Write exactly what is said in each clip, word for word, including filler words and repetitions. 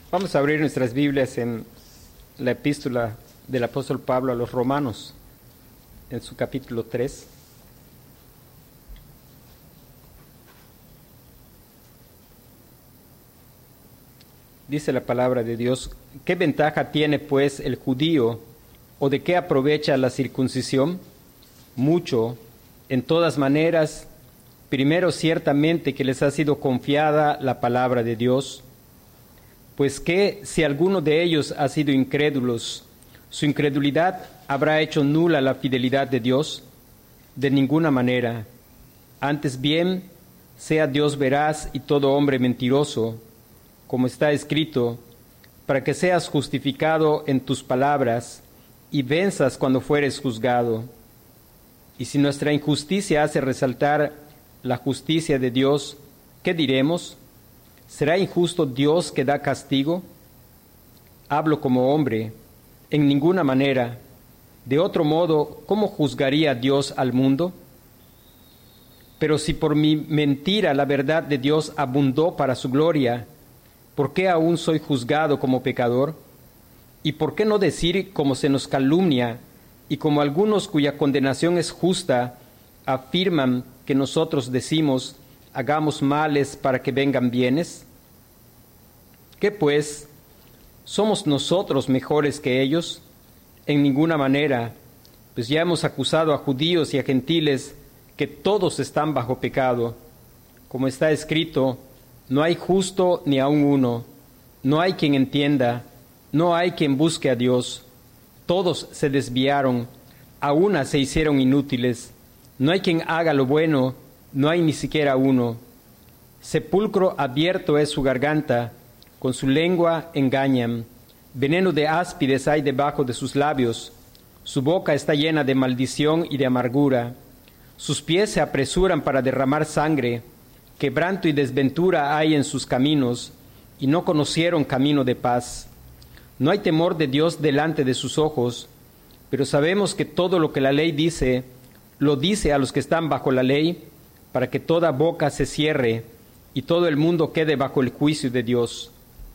Vamos a abrir nuestras Biblias en la epístola del apóstol Pablo a los Romanos, en su capítulo tres. Dice la palabra de Dios: ¿qué ventaja tiene pues el judío, o de qué aprovecha la circuncisión? Mucho, en todas maneras. Primero, ciertamente que les ha sido confiada la palabra de Dios, pues que si alguno de ellos ha sido incrédulos, su incredulidad habrá hecho nula la fidelidad de Dios. De ninguna manera. Antes bien, sea Dios veraz y todo hombre mentiroso, como está escrito, para que seas justificado en tus palabras y venzas cuando fueres juzgado. Y si nuestra injusticia hace resaltar la justicia de Dios, ¿qué diremos? ¿Será injusto Dios que da castigo? Hablo como hombre, en ninguna manera. De otro modo, ¿cómo juzgaría Dios al mundo? Pero si por mi mentira la verdad de Dios abundó para su gloria, ¿por qué aún soy juzgado como pecador? ¿Y por qué no decir como se nos calumnia, y como algunos cuya condenación es justa, afirman que nosotros decimos, hagamos males para que vengan bienes? ¿Qué pues? ¿Somos nosotros mejores que ellos? En ninguna manera, pues ya hemos acusado a judíos y a gentiles que todos están bajo pecado. Como está escrito, no hay justo ni aun uno, no hay quien entienda, no hay quien busque a Dios. Todos se desviaron, a una se hicieron inútiles. No hay quien haga lo bueno, no hay ni siquiera uno. Sepulcro abierto es su garganta, con su lengua engañan. Veneno de áspides hay debajo de sus labios. Su boca está llena de maldición y de amargura. Sus pies se apresuran para derramar sangre. Quebranto y desventura hay en sus caminos, y no conocieron camino de paz. No hay temor de Dios delante de sus ojos, pero sabemos que todo lo que la ley dice, lo dice a los que están bajo la ley, para que toda boca se cierre y todo el mundo quede bajo el juicio de Dios.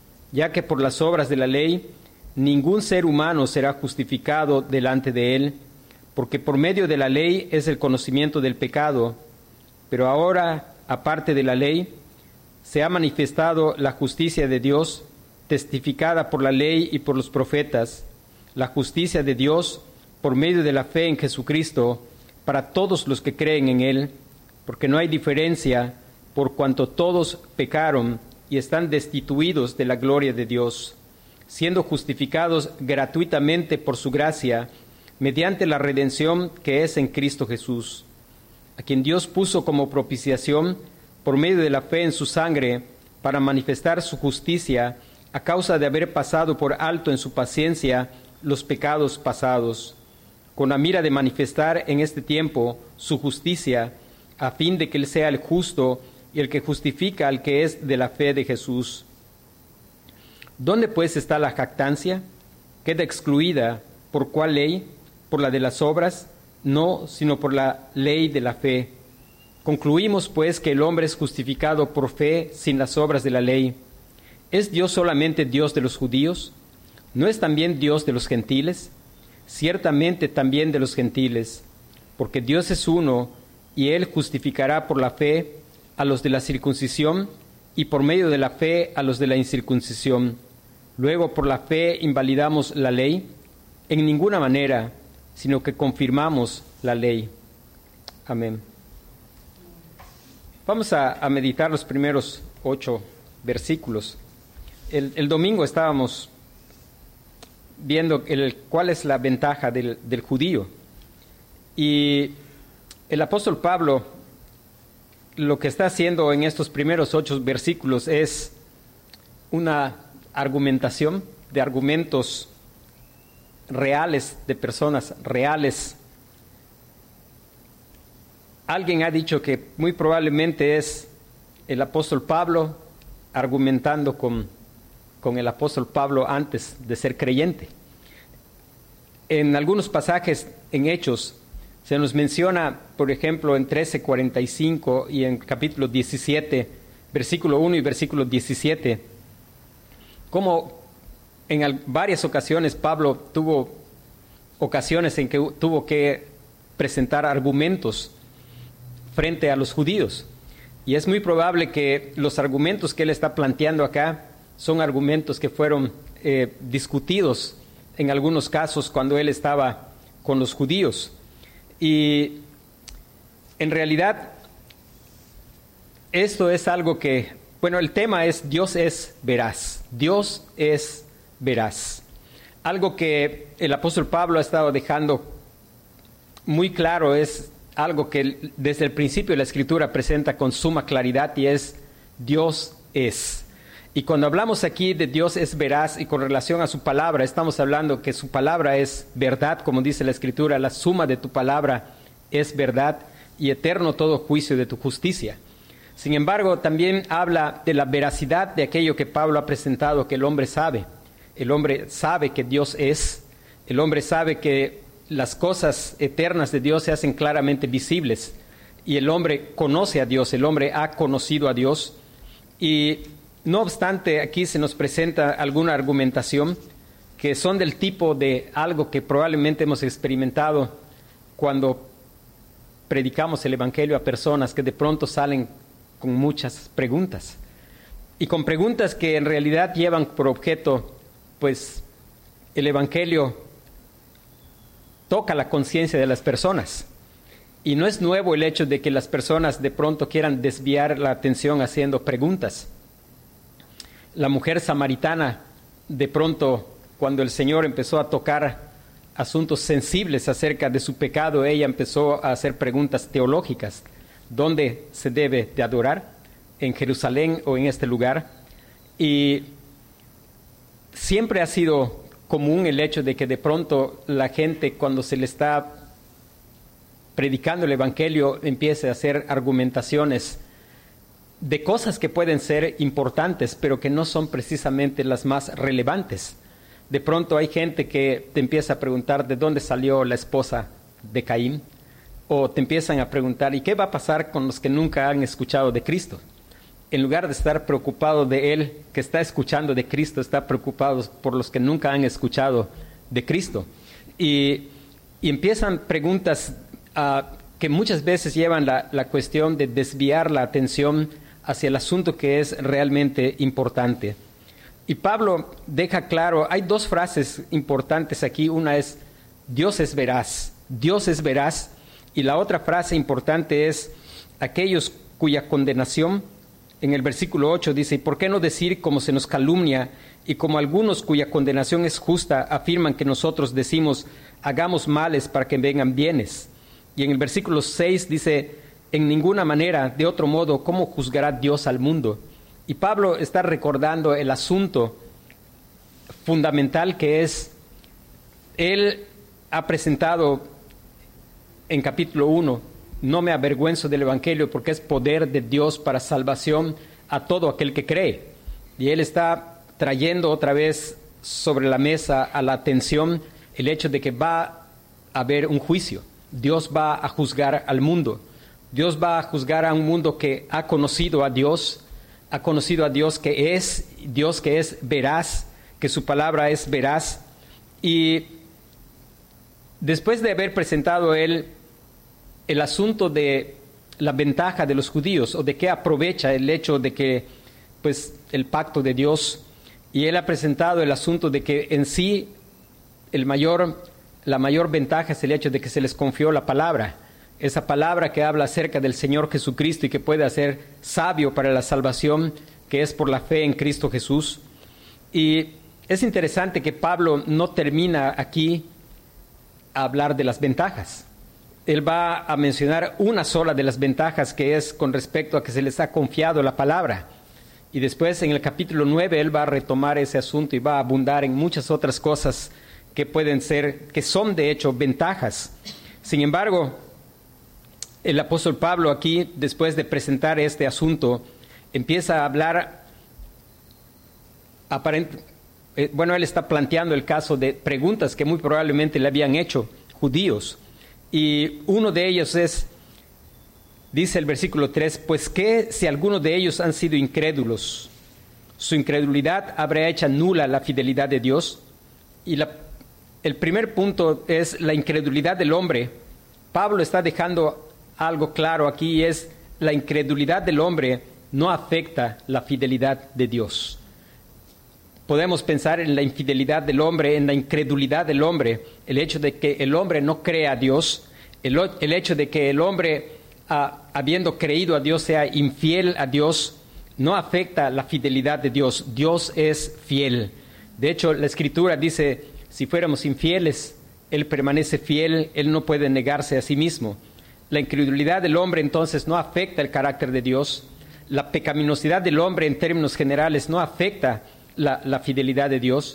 Ya que por las obras de la ley ningún ser humano será justificado delante de él, porque por medio de la ley es el conocimiento del pecado. Pero ahora, aparte de la ley, se ha manifestado la justicia de Dios, testificada por la ley y por los profetas, la justicia de Dios por medio de la fe en Jesucristo, para todos los que creen en Él, porque no hay diferencia, por cuanto todos pecaron y están destituidos de la gloria de Dios, siendo justificados gratuitamente por su gracia, mediante la redención que es en Cristo Jesús, a quien Dios puso como propiciación por medio de la fe en su sangre, para manifestar su justicia, a causa de haber pasado por alto en su paciencia los pecados pasados, con la mira de manifestar en este tiempo su justicia, a fin de que Él sea el justo y el que justifica al que es de la fe de Jesús. ¿Dónde pues está la jactancia? ¿Queda excluida? ¿Por cuál ley? ¿Por la de las obras? No, sino por la ley de la fe. Concluimos pues que el hombre es justificado por fe sin las obras de la ley. ¿Es Dios solamente Dios de los judíos? ¿No es también Dios de los gentiles? Ciertamente también de los gentiles, porque Dios es uno, y Él justificará por la fe a los de la circuncisión, y por medio de la fe a los de la incircuncisión. Luego por la fe invalidamos la ley, en ninguna manera, sino que confirmamos la ley. Amén. Vamos a, a meditar los primeros ocho versículos. El, el domingo estábamos viendo el, cuál es la ventaja del, del judío. Y el apóstol Pablo lo que está haciendo en estos primeros ocho versículos es una argumentación de argumentos reales, de personas reales. Alguien ha dicho que muy probablemente es el apóstol Pablo argumentando con, con el apóstol Pablo antes de ser creyente. En algunos pasajes en Hechos se nos menciona, por ejemplo, en trece cuarenta y cinco y en capítulo diecisiete, versículo uno y versículo diecisiete, cómo en varias ocasiones Pablo tuvo ocasiones en que tuvo que presentar argumentos frente a los judíos. Y es muy probable que los argumentos que él está planteando acá son argumentos que fueron eh, discutidos en algunos casos cuando él estaba con los judíos. Y en realidad esto es algo que, bueno, el tema es Dios es veraz. Dios es veraz. Algo que el apóstol Pablo ha estado dejando muy claro, es algo que desde el principio la Escritura presenta con suma claridad, y es Dios es. Y cuando hablamos aquí de Dios es veraz y con relación a su palabra, estamos hablando que su palabra es verdad, como dice la Escritura, la suma de tu palabra es verdad y eterno todo juicio de tu justicia. Sin embargo, también habla de la veracidad de aquello que Pablo ha presentado, que el hombre sabe. El hombre sabe que Dios es, el hombre sabe que las cosas eternas de Dios se hacen claramente visibles, y el hombre conoce a Dios, el hombre ha conocido a Dios. Y no obstante, aquí se nos presenta alguna argumentación que son del tipo de algo que probablemente hemos experimentado cuando predicamos el Evangelio a personas que de pronto salen con muchas preguntas, y con preguntas que en realidad llevan por objeto, pues, el Evangelio toca la conciencia de las personas. Y no es nuevo el hecho de que las personas de pronto quieran desviar la atención haciendo preguntas. La mujer samaritana, de pronto, cuando el Señor empezó a tocar asuntos sensibles acerca de su pecado, ella empezó a hacer preguntas teológicas. ¿Dónde se debe de adorar? ¿En Jerusalén o en este lugar? Y siempre ha sido común el hecho de que de pronto la gente, cuando se le está predicando el Evangelio, empiece a hacer argumentaciones de cosas que pueden ser importantes, pero que no son precisamente las más relevantes. De pronto hay gente que te empieza a preguntar de dónde salió la esposa de Caín, o te empiezan a preguntar, ¿y qué va a pasar con los que nunca han escuchado de Cristo? En lugar de estar preocupado de él que está escuchando de Cristo, está preocupado por los que nunca han escuchado de Cristo. Y, y empiezan preguntas uh, que muchas veces llevan la, la cuestión de desviar la atención hacia el asunto que es realmente importante. Y Pablo deja claro, hay dos frases importantes aquí. Una es, Dios es veraz, Dios es veraz. Y la otra frase importante es, aquellos cuya condenación, en el versículo ocho dice, ¿y por qué no decir como se nos calumnia, y como algunos cuya condenación es justa afirman que nosotros decimos, hagamos males para que vengan bienes? Y en el versículo seis dice, en ninguna manera, de otro modo, ¿cómo juzgará Dios al mundo? Y Pablo está recordando el asunto fundamental que es, él ha presentado en capítulo uno, no me avergüenzo del Evangelio porque es poder de Dios para salvación a todo aquel que cree. Y él está trayendo otra vez sobre la mesa a la atención el hecho de que va a haber un juicio. Dios va a juzgar al mundo. Dios va a juzgar a un mundo que ha conocido a Dios, ha conocido a Dios que es, Dios que es veraz, que su palabra es veraz. Y después de haber presentado él el asunto de la ventaja de los judíos, o de qué aprovecha el hecho de que, pues, el pacto de Dios, y él ha presentado el asunto de que en sí el mayor, la mayor ventaja es el hecho de que se les confió la palabra, esa palabra que habla acerca del Señor Jesucristo y que puede hacer sabio para la salvación, que es por la fe en Cristo Jesús. Y es interesante que Pablo no termina aquí a hablar de las ventajas. Él va a mencionar una sola de las ventajas, que es con respecto a que se les ha confiado la palabra. Y después en el capítulo nueve él va a retomar ese asunto y va a abundar en muchas otras cosas que pueden ser, que son de hecho ventajas. Sin embargo, el apóstol Pablo aquí, después de presentar este asunto, empieza a hablar, aparente, eh, bueno, él está planteando el caso de preguntas que muy probablemente le habían hecho judíos. Y uno de ellos es, dice el versículo tres, pues ¿qué si algunos de ellos han sido incrédulos? Su incredulidad habrá hecho nula la fidelidad de Dios. Y la, el primer punto es la incredulidad del hombre. Pablo está dejando algo claro aquí, es la incredulidad del hombre no afecta la fidelidad de Dios. Podemos pensar en la infidelidad del hombre, en la incredulidad del hombre, el hecho de que el hombre no crea a Dios, el, el hecho de que el hombre, ah, habiendo creído a Dios, sea infiel a Dios, no afecta la fidelidad de Dios. Dios es fiel. De hecho, la Escritura dice, si fuéramos infieles, Él permanece fiel, Él no puede negarse a sí mismo. La incredulidad del hombre entonces no afecta el carácter de Dios. La pecaminosidad del hombre en términos generales no afecta la, la fidelidad de Dios.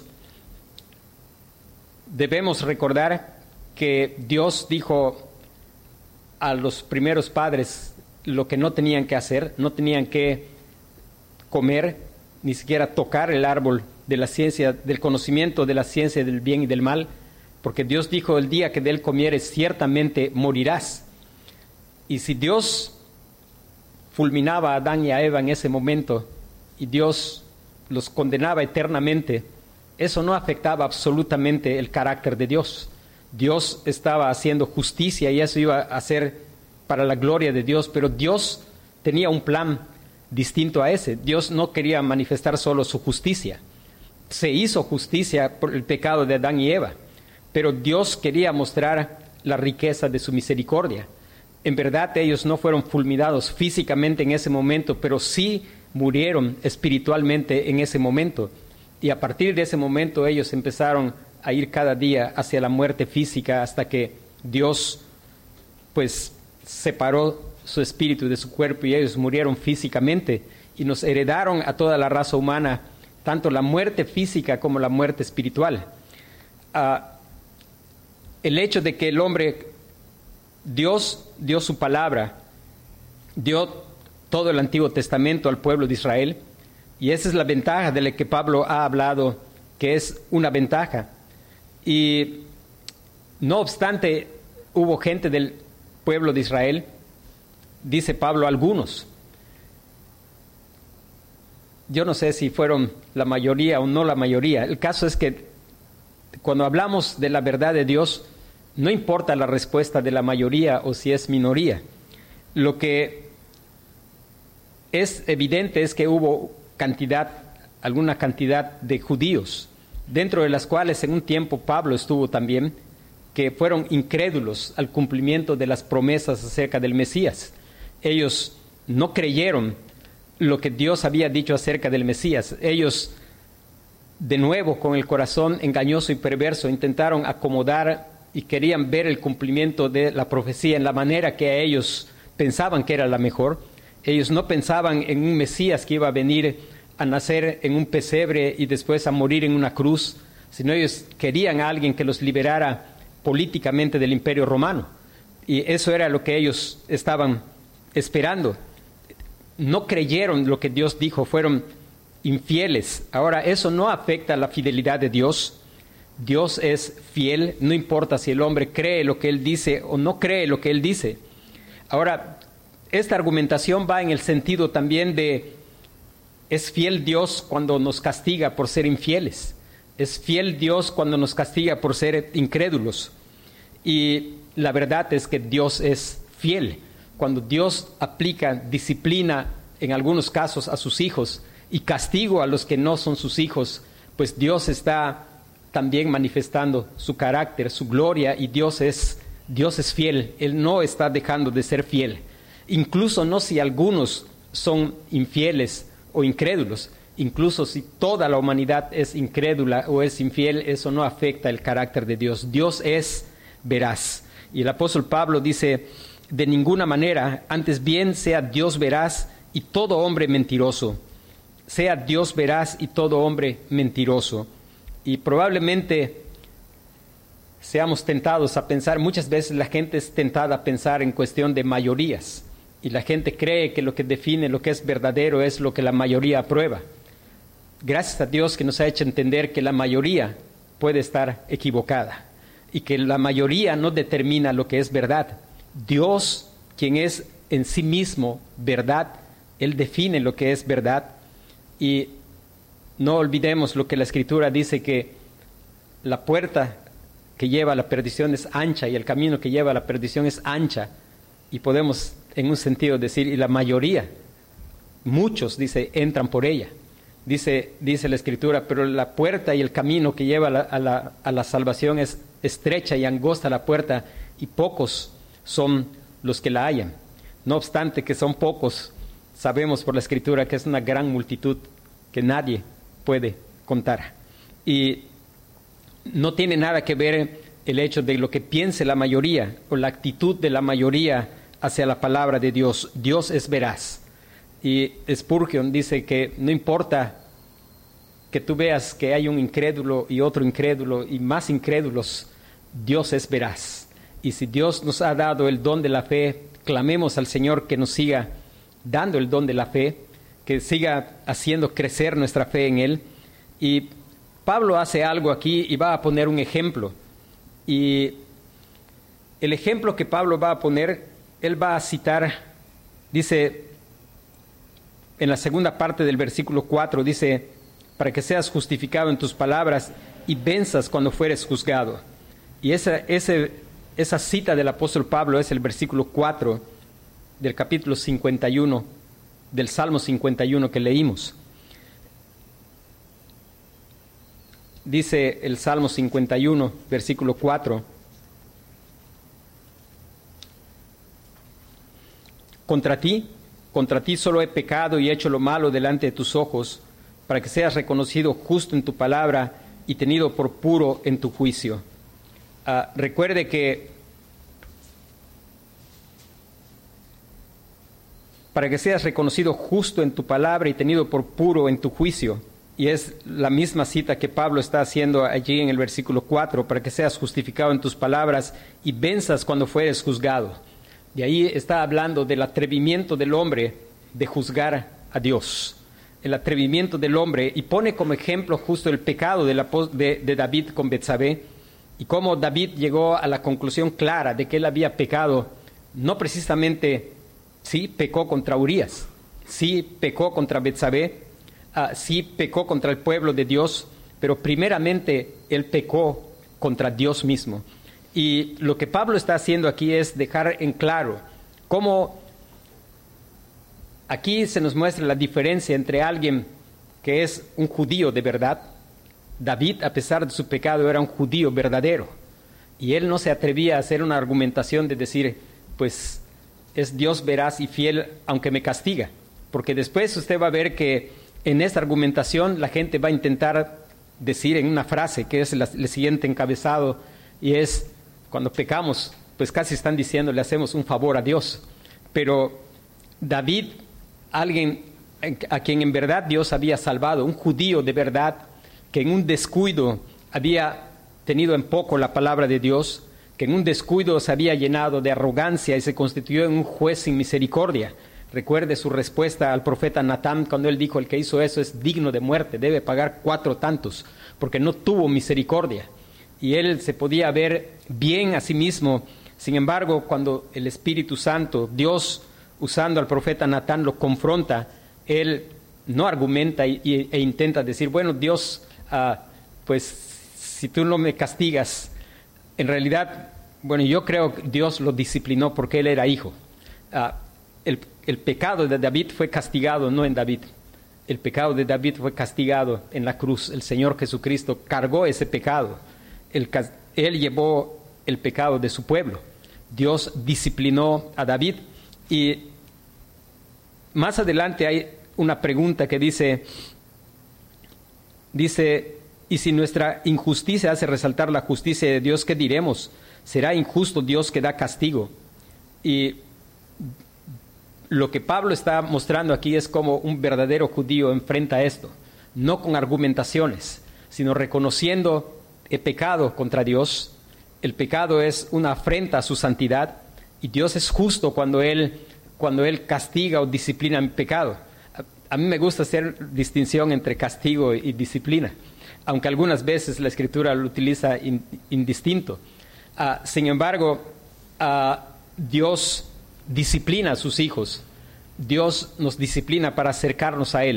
Debemos recordar que Dios dijo a los primeros padres lo que no tenían que hacer, no tenían que comer, ni siquiera tocar el árbol de la ciencia, del conocimiento de la ciencia del bien y del mal, porque Dios dijo, el día que de él comieres ciertamente morirás. Y si Dios fulminaba a Adán y a Eva en ese momento y Dios los condenaba eternamente, eso no afectaba absolutamente el carácter de Dios. Dios estaba haciendo justicia y eso iba a ser para la gloria de Dios, pero Dios tenía un plan distinto a ese. Dios no quería manifestar solo su justicia. Se hizo justicia por el pecado de Adán y Eva, pero Dios quería mostrar la riqueza de su misericordia. En verdad ellos no fueron fulminados físicamente en ese momento, pero sí murieron espiritualmente en ese momento. Y a partir de ese momento ellos empezaron a ir cada día hacia la muerte física hasta que Dios pues separó su espíritu de su cuerpo y ellos murieron físicamente y nos heredaron a toda la raza humana tanto la muerte física como la muerte espiritual. Uh, el hecho de que el hombre, Dios dio su palabra, dio todo el Antiguo Testamento al pueblo de Israel, y esa es la ventaja de la que Pablo ha hablado, que es una ventaja. Y no obstante, hubo gente del pueblo de Israel, dice Pablo, algunos. Yo no sé si fueron la mayoría o no la mayoría. El caso es que cuando hablamos de la verdad de Dios, no importa la respuesta de la mayoría o si es minoría. Lo que es evidente es que hubo cantidad, alguna cantidad de judíos, dentro de las cuales en un tiempo Pablo estuvo también, que fueron incrédulos al cumplimiento de las promesas acerca del Mesías. Ellos no creyeron lo que Dios había dicho acerca del Mesías. Ellos, de nuevo, con el corazón engañoso y perverso, intentaron acomodar y querían ver el cumplimiento de la profecía en la manera que a ellos pensaban que era la mejor. Ellos no pensaban en un Mesías que iba a venir a nacer en un pesebre y después a morir en una cruz, sino ellos querían a alguien que los liberara políticamente del Imperio Romano. Y eso era lo que ellos estaban esperando. No creyeron lo que Dios dijo, fueron infieles. Ahora, eso no afecta la fidelidad de Dios. Dios es fiel, no importa si el hombre cree lo que Él dice o no cree lo que Él dice. Ahora, esta argumentación va en el sentido también de, es fiel Dios cuando nos castiga por ser infieles. Es fiel Dios cuando nos castiga por ser incrédulos. Y la verdad es que Dios es fiel. Cuando Dios aplica disciplina en algunos casos a sus hijos y castigo a los que no son sus hijos, pues Dios está también manifestando su carácter, su gloria, y Dios es, Dios es fiel. Él no está dejando de ser fiel. Incluso no si algunos son infieles o incrédulos, incluso si toda la humanidad es incrédula o es infiel, eso no afecta el carácter de Dios. Dios es veraz. Y el apóstol Pablo dice, de ninguna manera, antes bien sea Dios veraz y todo hombre mentiroso. Sea Dios veraz y todo hombre mentiroso. Y probablemente seamos tentados a pensar, muchas veces la gente es tentada a pensar en cuestión de mayorías. Y la gente cree que lo que define lo que es verdadero es lo que la mayoría aprueba. Gracias a Dios que nos ha hecho entender que la mayoría puede estar equivocada y que la mayoría no determina lo que es verdad. Dios, quien es en sí mismo verdad, Él define lo que es verdad, y no olvidemos lo que la Escritura dice, que la puerta que lleva a la perdición es ancha y el camino que lleva a la perdición es ancha. Y podemos en un sentido decir, y la mayoría, muchos, dice, entran por ella. Dice, dice la Escritura, pero la puerta y el camino que lleva a la, a la, a la salvación es estrecha y angosta la puerta, y pocos son los que la hallan. No obstante que son pocos, sabemos por la Escritura que es una gran multitud que nadie puede contar. Y no tiene nada que ver el hecho de lo que piense la mayoría o la actitud de la mayoría hacia la palabra de Dios. Dios es veraz. Y Spurgeon dice que no importa que tú veas que hay un incrédulo y otro incrédulo y más incrédulos, Dios es veraz. Y si Dios nos ha dado el don de la fe, clamemos al Señor que nos siga dando el don de la fe, que siga haciendo crecer nuestra fe en Él. Y Pablo hace algo aquí y va a poner un ejemplo. Y el ejemplo que Pablo va a poner, él va a citar, dice, en la segunda parte del versículo cuatro, dice, para que seas justificado en tus palabras y venzas cuando fueres juzgado. Y esa, ese, esa cita del apóstol Pablo es el versículo cuatro del capítulo cincuenta y uno, del Salmo cincuenta y uno que leímos. Dice el Salmo cincuenta y uno, versículo cuatro. Contra ti, contra ti solo he pecado y hecho lo malo delante de tus ojos, para que seas reconocido justo en tu palabra y tenido por puro en tu juicio. Uh, recuerde que para que seas reconocido justo en tu palabra y tenido por puro en tu juicio. Y es la misma cita que Pablo está haciendo allí en el versículo cuatro, para que seas justificado en tus palabras y venzas cuando fueres juzgado. De ahí está hablando del atrevimiento del hombre de juzgar a Dios. El atrevimiento del hombre, y pone como ejemplo justo el pecado de, la, de, de David con Betsabé, y cómo David llegó a la conclusión clara de que él había pecado, no precisamente, sí, pecó contra Urías, sí, pecó contra Betsabé, Uh, sí pecó contra el pueblo de Dios, pero primeramente él pecó contra Dios mismo. Y lo que Pablo está haciendo aquí es dejar en claro cómo aquí se nos muestra la diferencia entre alguien que es un judío de verdad. David, a pesar de su pecado, era un judío verdadero, y él no se atrevía a hacer una argumentación de decir, pues es Dios veraz y fiel aunque me castiga, porque después usted va a ver que en esta argumentación la gente va a intentar decir en una frase, que es la, el siguiente encabezado, y es, cuando pecamos, pues casi están diciendo, le hacemos un favor a Dios. Pero David, alguien a quien en verdad Dios había salvado, un judío de verdad, que en un descuido había tenido en poco la palabra de Dios, que en un descuido se había llenado de arrogancia y se constituyó en un juez sin misericordia. Recuerde su respuesta al profeta Natán cuando él dijo, el que hizo eso es digno de muerte, debe pagar cuatro tantos, porque no tuvo misericordia. Y él se podía ver bien a sí mismo. Sin embargo, cuando el Espíritu Santo, Dios, usando al profeta Natán, lo confronta, él no argumenta y, y, e intenta decir, bueno, Dios, uh, pues si tú no me castigas, en realidad, bueno, yo creo que Dios lo disciplinó porque él era hijo. Uh, el, el pecado de David fue castigado, no en David. El pecado de David fue castigado en la cruz. El Señor Jesucristo cargó ese pecado. El, él llevó el pecado de su pueblo. Dios disciplinó a David. Y más adelante hay una pregunta que dice, dice, y si nuestra injusticia hace resaltar la justicia de Dios, ¿qué diremos? ¿Será injusto Dios que da castigo? Y lo que Pablo está mostrando aquí es cómo un verdadero judío enfrenta esto, no con argumentaciones, sino reconociendo el pecado contra Dios. El pecado es una afrenta a su santidad, y Dios es justo cuando Él, cuando Él castiga o disciplina el pecado. A, a mí me gusta hacer distinción entre castigo y, y disciplina, aunque algunas veces la Escritura lo utiliza in, indistinto. Uh, sin embargo, uh, Dios disciplina a sus hijos. Dios nos disciplina para acercarnos a Él.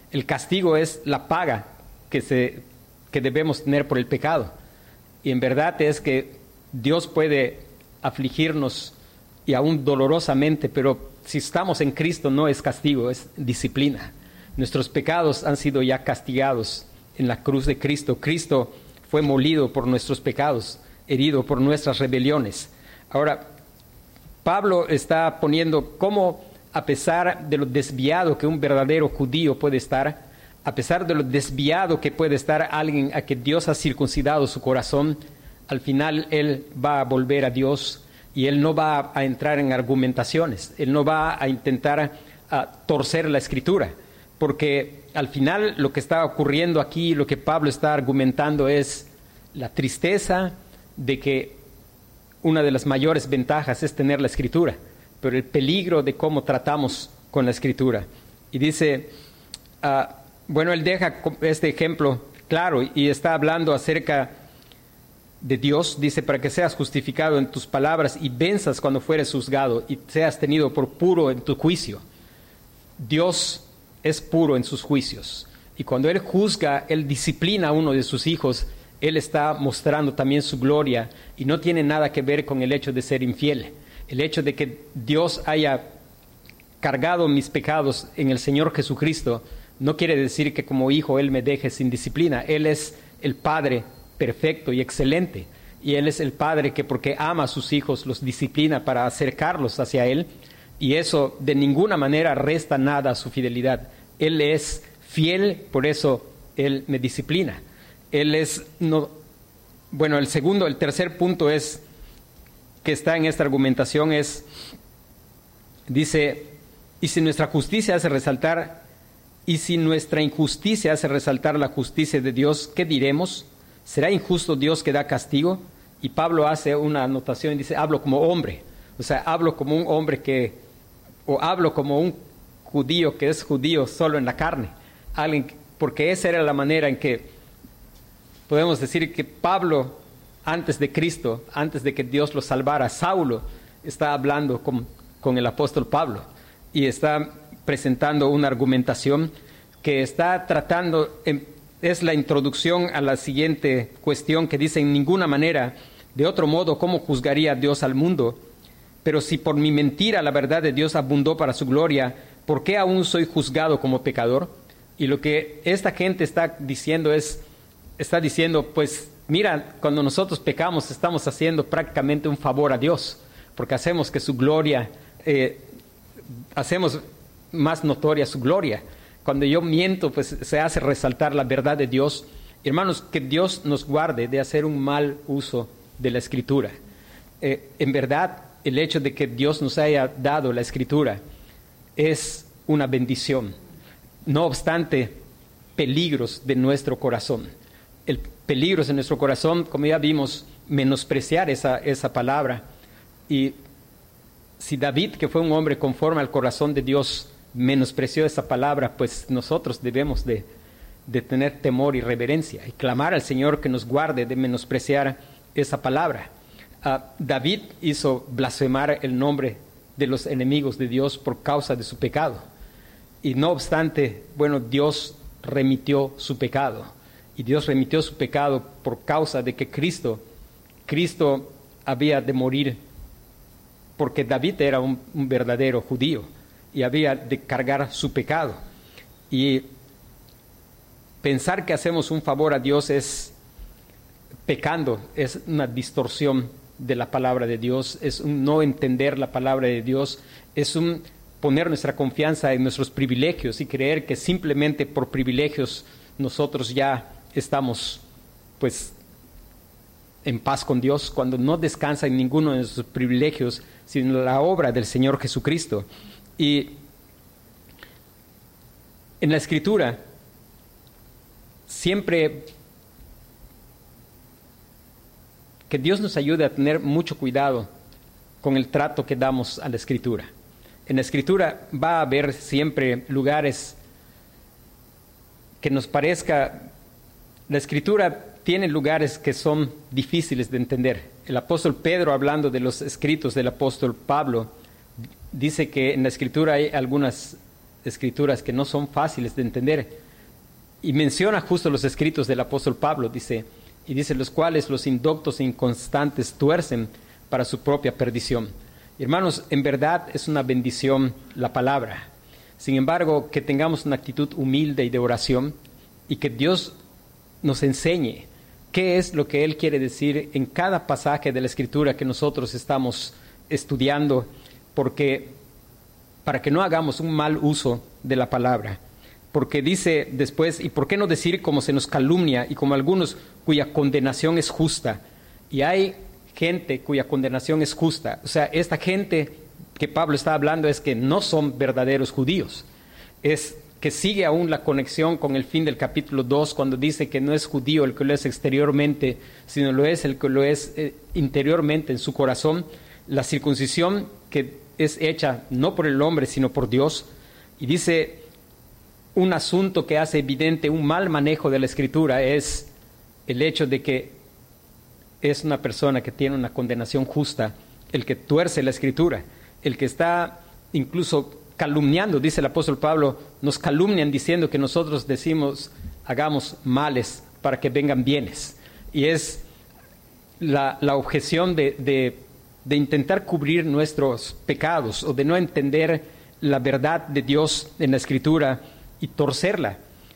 El castigo es la paga que, se, que debemos tener por el pecado. Y en verdad es que Dios puede afligirnos y aún dolorosamente, pero si estamos en Cristo no es castigo, es disciplina. Nuestros pecados han sido ya castigados en la cruz de Cristo. Cristo fue molido por nuestros pecados, herido por nuestras rebeliones. Ahora, Pablo está poniendo cómo, a pesar de lo desviado que un verdadero judío puede estar, a pesar de lo desviado que puede estar alguien a que Dios ha circuncidado su corazón, al final él va a volver a Dios y él no va a entrar en argumentaciones, él no va a intentar a torcer la Escritura, porque al final lo que está ocurriendo aquí, lo que Pablo está argumentando es la tristeza de que una de las mayores ventajas es tener la Escritura, pero el peligro de cómo tratamos con la Escritura. Y dice, uh, bueno, él deja este ejemplo claro y está hablando acerca de Dios. Dice, para que seas justificado en tus palabras y venzas cuando fueres juzgado y seas tenido por puro en tu juicio. Dios es puro en sus juicios. Y cuando Él juzga, Él disciplina a uno de sus hijos, Él está mostrando también su gloria y no tiene nada que ver con el hecho de ser infiel. El hecho de que Dios haya cargado mis pecados en el Señor Jesucristo no quiere decir que como hijo Él me deje sin disciplina. Él es el Padre perfecto y excelente. Y Él es el Padre que porque ama a sus hijos los disciplina para acercarlos hacia Él. Y eso de ninguna manera resta nada a su fidelidad. Él es fiel, por eso Él me disciplina. Él es, no, bueno, el segundo, el tercer punto es, que está en esta argumentación es, dice, y si nuestra justicia hace resaltar, y si nuestra injusticia hace resaltar la justicia de Dios, ¿qué diremos? ¿Será injusto Dios que da castigo? Y Pablo hace una anotación y dice, hablo como hombre, o sea, hablo como un hombre que, o hablo como un judío que es judío solo en la carne, alguien, porque esa era la manera en que podemos decir que Pablo, antes de Cristo, antes de que Dios lo salvara, Saulo está hablando con, con el apóstol Pablo y está presentando una argumentación que está tratando, es la introducción a la siguiente cuestión que dice, en ninguna manera, de otro modo, ¿cómo juzgaría Dios al mundo? Pero si por mi mentira la verdad de Dios abundó para su gloria, ¿por qué aún soy juzgado como pecador? Y lo que esta gente está diciendo es, está diciendo, pues, mira, cuando nosotros pecamos estamos haciendo prácticamente un favor a Dios, porque hacemos que su gloria, eh, hacemos más notoria su gloria. Cuando yo miento, pues se hace resaltar la verdad de Dios. Hermanos, que Dios nos guarde de hacer un mal uso de la Escritura. Eh, en verdad, el hecho de que Dios nos haya dado la Escritura es una bendición. No obstante, peligros de nuestro corazón. El peligros en nuestro corazón, como ya vimos, menospreciar esa, esa palabra. Y si David, que fue un hombre conforme al corazón de Dios, menospreció esa palabra, pues nosotros debemos de, de tener temor y reverencia y clamar al Señor que nos guarde de menospreciar esa palabra. Uh, David hizo blasfemar el nombre de los enemigos de Dios por causa de su pecado. Y no obstante, bueno, Dios remitió su pecado. Y Dios remitió su pecado por causa de que Cristo, Cristo había de morir, porque David era un, un verdadero judío y había de cargar su pecado. Y pensar que hacemos un favor a Dios es pecando, es una distorsión de la palabra de Dios, es un no entender la palabra de Dios, es un poner nuestra confianza en nuestros privilegios y creer que simplemente por privilegios nosotros ya estamos pues en paz con Dios, cuando no descansa en ninguno de nuestros privilegios, sino en la obra del Señor Jesucristo. Y en la Escritura siempre que Dios nos ayude a tener mucho cuidado con el trato que damos a la Escritura. En la Escritura va a haber siempre lugares que nos parezca, la Escritura tiene lugares que son difíciles de entender. El apóstol Pedro, hablando de los escritos del apóstol Pablo, dice que en la Escritura hay algunas escrituras que no son fáciles de entender. Y menciona justo los escritos del apóstol Pablo, dice, y dice, los cuales los indoctos e inconstantes tuercen para su propia perdición. Hermanos, en verdad es una bendición la palabra. Sin embargo, que tengamos una actitud humilde y de oración, y que Dios nos enseñe qué es lo que Él quiere decir en cada pasaje de la Escritura que nosotros estamos estudiando, porque para que no hagamos un mal uso de la palabra. Porque dice después, ¿y por qué no decir como se nos calumnia y como algunos cuya condenación es justa? Y hay gente cuya condenación es justa. O sea, esta gente que Pablo está hablando es que no son verdaderos judíos. Es que sigue aún la conexión con el fin del capítulo dos, cuando dice que no es judío el que lo es exteriormente, sino lo es el que lo es eh, interiormente en su corazón. La circuncisión que es hecha no por el hombre, sino por Dios. Y dice, un asunto que hace evidente un mal manejo de la Escritura es el hecho de que es una persona que tiene una condenación justa, el que tuerce la Escritura, el que está incluso calumniando, dice el apóstol Pablo, nos calumnian diciendo que nosotros decimos, hagamos males para que vengan bienes. Y es la, la objeción de, de, de intentar cubrir nuestros pecados o de no entender la verdad de Dios en la Escritura y torcerla.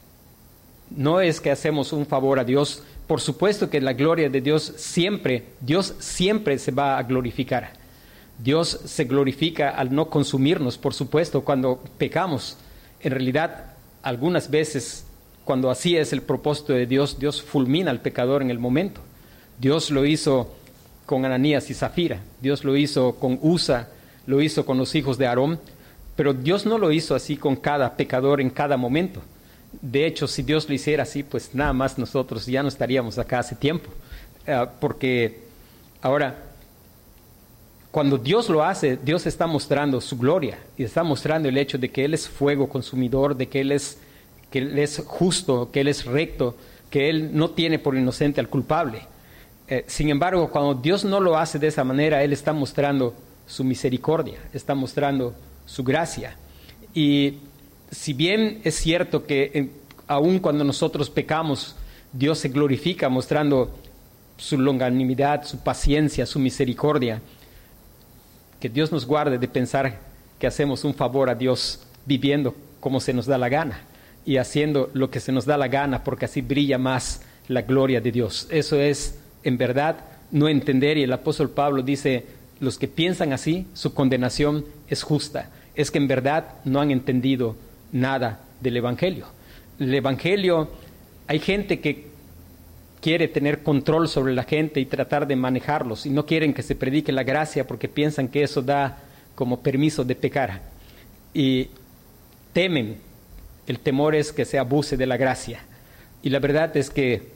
No es que hacemos un favor a Dios. Por supuesto que la gloria de Dios siempre, Dios siempre se va a glorificar. Dios se glorifica al no consumirnos, por supuesto, cuando pecamos. En realidad, algunas veces, cuando así es el propósito de Dios, Dios fulmina al pecador en el momento. Dios lo hizo con Ananías y Zafira, Dios lo hizo con Usa, lo hizo con los hijos de Aarón, pero Dios no lo hizo así con cada pecador en cada momento. De hecho, si Dios lo hiciera así, pues nada más nosotros ya no estaríamos acá hace tiempo. Uh, porque ahora, cuando Dios lo hace, Dios está mostrando su gloria y está mostrando el hecho de que Él es fuego consumidor, de que Él es, que Él es justo, que Él es recto, que Él no tiene por inocente al culpable. Eh, sin embargo, cuando Dios no lo hace de esa manera, Él está mostrando su misericordia, está mostrando su gracia. Y si bien es cierto que eh, aun cuando nosotros pecamos, Dios se glorifica mostrando su longanimidad, su paciencia, su misericordia, que Dios nos guarde de pensar que hacemos un favor a Dios viviendo como se nos da la gana y haciendo lo que se nos da la gana porque así brilla más la gloria de Dios. Eso es, en verdad, no entender, y el apóstol Pablo dice, los que piensan así, su condenación es justa. Es que en verdad no han entendido nada del Evangelio. El Evangelio, hay gente que quiere tener control sobre la gente y tratar de manejarlos, y no quieren que se predique la gracia porque piensan que eso da como permiso de pecar. Y temen, el temor es que se abuse de la gracia. Y la verdad es que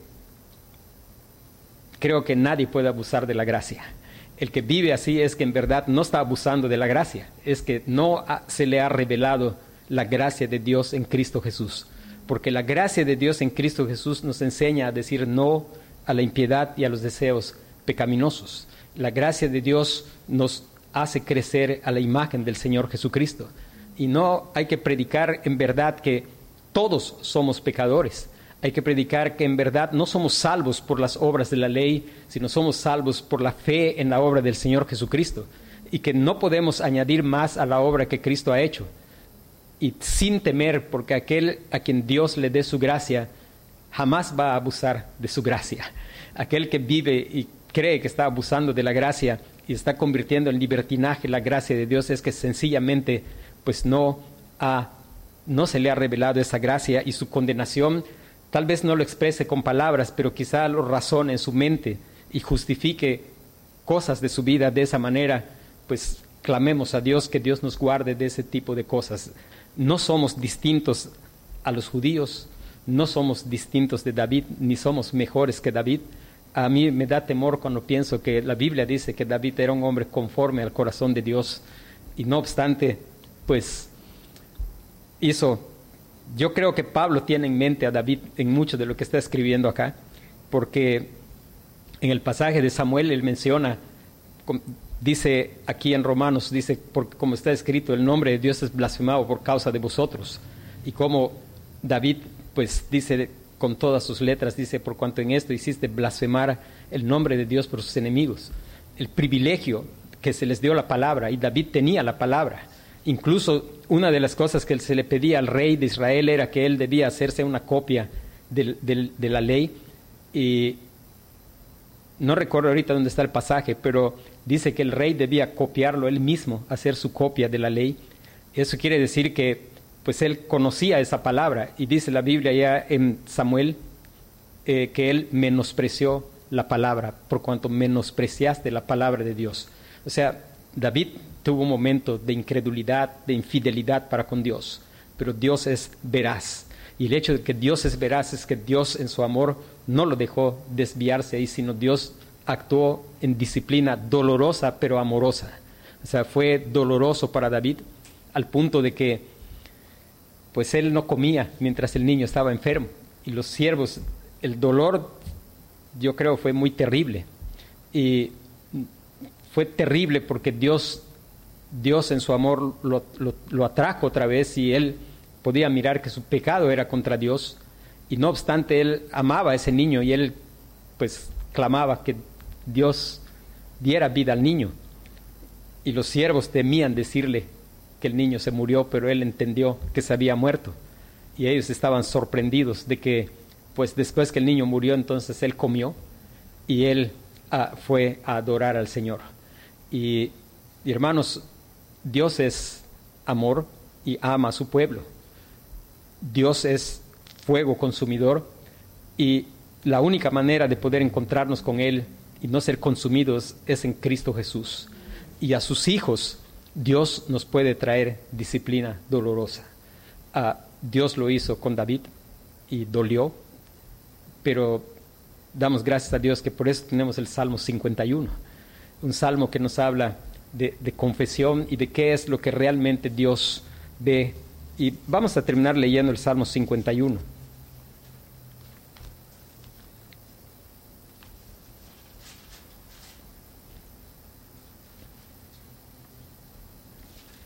creo que nadie puede abusar de la gracia. El que vive así es que en verdad no está abusando de la gracia, es que no ha, se le ha revelado la gracia de Dios en Cristo Jesús. Porque la gracia de Dios en Cristo Jesús nos enseña a decir no a la impiedad y a los deseos pecaminosos. La gracia de Dios nos hace crecer a la imagen del Señor Jesucristo. Y no hay que predicar en verdad que todos somos pecadores. Hay que predicar que en verdad no somos salvos por las obras de la ley, sino somos salvos por la fe en la obra del Señor Jesucristo. Y que no podemos añadir más a la obra que Cristo ha hecho. Y sin temer, porque aquel a quien Dios le dé su gracia jamás va a abusar de su gracia. Aquel que vive y cree que está abusando de la gracia y está convirtiendo en libertinaje la gracia de Dios es que sencillamente pues no, ha, no se le ha revelado esa gracia, y su condenación tal vez no lo exprese con palabras, pero quizá lo razone en su mente y justifique cosas de su vida de esa manera. Pues clamemos a Dios que Dios nos guarde de ese tipo de cosas. No somos distintos a los judíos, no somos distintos de David, ni somos mejores que David. A mí me da temor cuando pienso que la Biblia dice que David era un hombre conforme al corazón de Dios, y no obstante, pues hizo, yo creo que Pablo tiene en mente a David en mucho de lo que está escribiendo acá, porque en el pasaje de Samuel él menciona dice aquí en Romanos, dice, porque como está escrito, el nombre de Dios es blasfemado por causa de vosotros. Y como David, pues dice con todas sus letras, dice, por cuanto en esto hiciste blasfemar el nombre de Dios por sus enemigos. El privilegio que se les dio la palabra, y David tenía la palabra. Incluso una de las cosas que se le pedía al rey de Israel era que él debía hacerse una copia de, de, de la ley. Y no recuerdo ahorita dónde está el pasaje, pero dice que el rey debía copiarlo él mismo, hacer su copia de la ley. Eso quiere decir que pues él conocía esa palabra, y dice la Biblia ya en Samuel eh, que él menospreció la palabra, por cuanto menospreciaste la palabra de Dios. O sea, David tuvo un momento de incredulidad, de infidelidad para con Dios, pero Dios es veraz. Y el hecho de que Dios es veraz es que Dios en su amor no lo dejó desviarse ahí, sino Dios actuó en disciplina dolorosa pero amorosa. O sea, fue doloroso para David al punto de que pues él no comía mientras el niño estaba enfermo. Y los siervos, el dolor yo creo fue muy terrible. Y fue terrible porque Dios, Dios en su amor lo, lo, lo atrajo otra vez, y él podía mirar que su pecado era contra Dios, y no obstante él amaba a ese niño, y él pues clamaba que Dios diera vida al niño. Y los siervos temían decirle que el niño se murió, pero él entendió que se había muerto, y ellos estaban sorprendidos de que pues después que el niño murió, entonces él comió y él ah, fue a adorar al Señor. Y, y hermanos, Dios es amor y ama a su pueblo. Dios es fuego consumidor, y la única manera de poder encontrarnos con Él y no ser consumidos es en Cristo Jesús. Y a sus hijos Dios nos puede traer disciplina dolorosa. Uh, Dios lo hizo con David y dolió, pero damos gracias a Dios que por eso tenemos el Salmo cincuenta y uno, un salmo que nos habla de, de confesión y de qué es lo que realmente Dios ve. Y vamos a terminar leyendo el Salmo cincuenta y uno.